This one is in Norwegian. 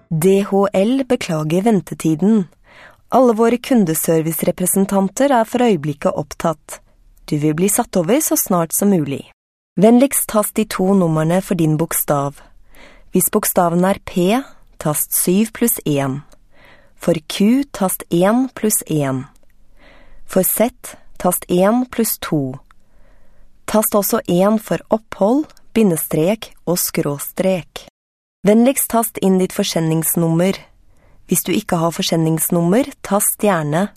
DHL beklager ventetiden. Alle våre kundeservicerepresentanter for øyeblikket opptatt. Du vil bli satt over så snart som mulig. Vennligst tast de 2 numrene for din bokstav. Hvis bokstaven P, tast 7 pluss 1. For Q, tast 1 pluss 1. For Z, tast 1 pluss 2. Tast også 1 for opphold, bindestrek og skråstrek. Vennligst tast inn ditt forsendingsnummer. Hvis du ikke har forsendingsnummer, tast gjerne